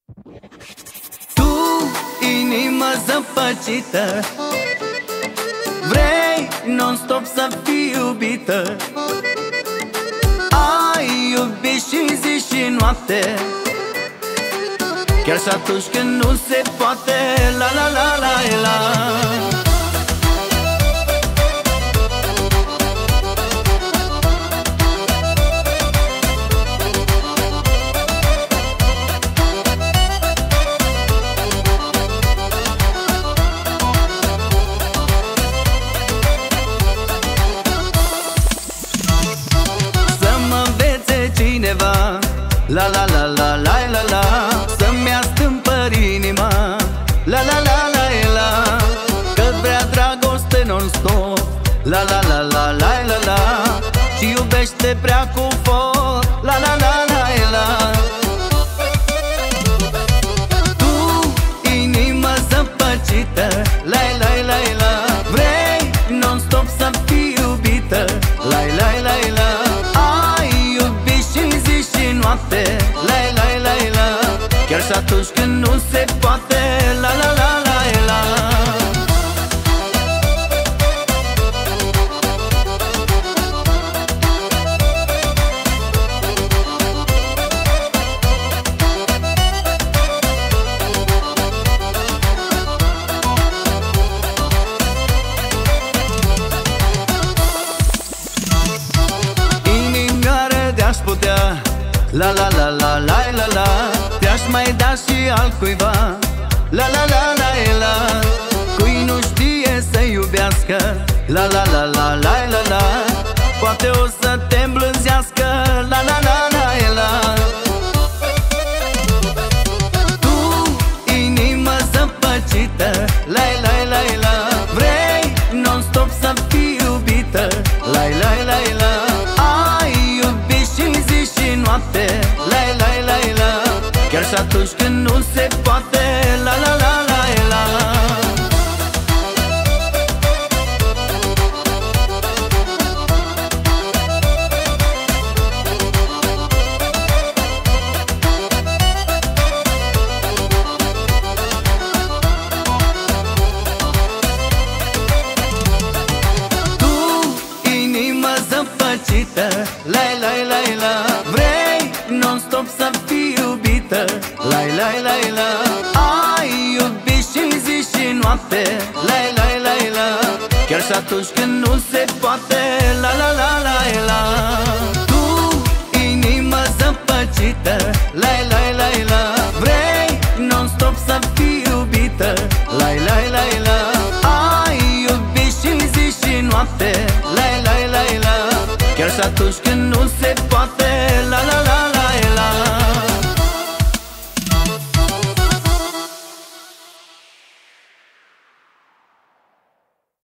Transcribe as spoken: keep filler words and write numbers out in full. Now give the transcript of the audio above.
Tu, inimă zăpăcită, vrei non-stop să fii iubită. Ai iubit și zi și noapte, chiar și atunci când nu se poate. La la la la la. Cineva, la la la la la la la, să-mi astâmpări inima, la la la la la, că vrea dragoste non-stop, la la la la la la la, și iubește prea cu foc, la la la la la. Tu, inimă zăpăcită, la la la la, vrei non-stop să fii iubită, la la la la. La la la la, chiar și atunci când nu se poate. La la la la la. Inimioară de-aș putea, la la la la la la la, te-aș mai da și altcuiva, la la la la la. Cui nu știe să iubească, la la la la la la la, poate o să te îmblânzească, la la la la la. Tu, inimă zăpăcită, la la la la, vrei non-stop să fii iubită, la la la la. Ai iubit și zi și noapte, la la la la, chiar și atunci când nu se poate. La la la la la. Tu, inimă zăpăcită, la la la la, vrei non-stop să fii iubită, la la la la. Ai iubit și zi și noapte, la la la la, chiar și atunci când nu se poate. La la la la la. Tu, inimă zăpăcită, la la la la, vrei non-stop să fii iubită, la la la la. Ai iubit și zi și noapte, la la la la, chiar și atunci când nu se poate.